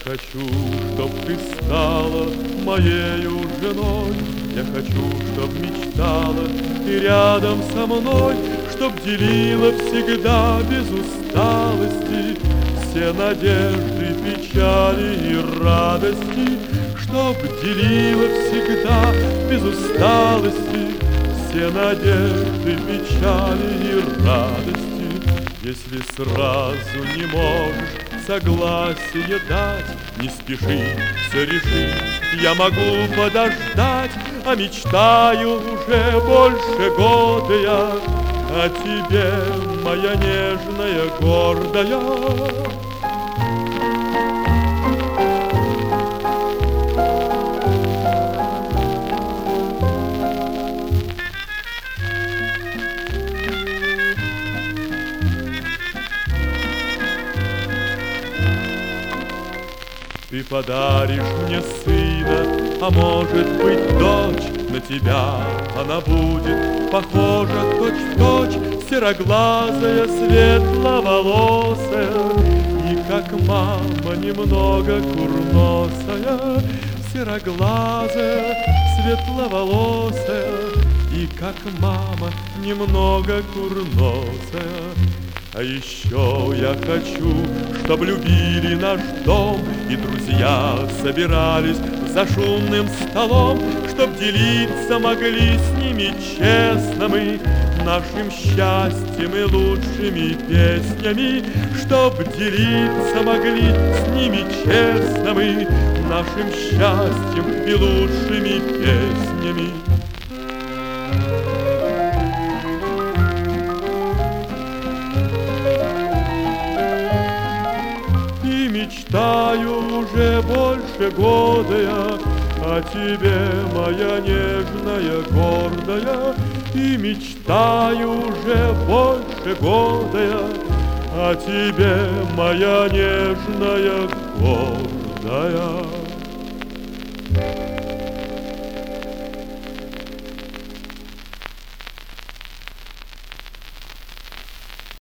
хочу, чтоб ты стала моею женой. Я хочу, чтоб мечтала ты рядом со мной, чтоб делила всегда без усталости все надежды, печали и радости, чтоб делила всегда без усталости все надежды, печали и радости. Если сразу не можешь согласие дать, не спеши, все реши, я могу подождать, а мечтаю уже больше года я о тебе, моя нежная, гордая. Ты подаришь мне сына, а может быть дочь, на тебя она будет похожа точь-в-точь, сероглазая, светловолосая, и как мама немного курносая, сероглазая, светловолосая, и как мама немного курносая. А еще я хочу, чтоб любили наш дом, и друзья собирались за шумным столом, чтоб делиться могли с ними честно мы нашим счастьем и лучшими песнями, чтоб делиться могли с ними честно мы нашим счастьем и лучшими песнями. Мечтаю уже больше года я о тебе, моя нежная, гордая, и мечтаю уже больше года я о тебе, моя нежная, гордая.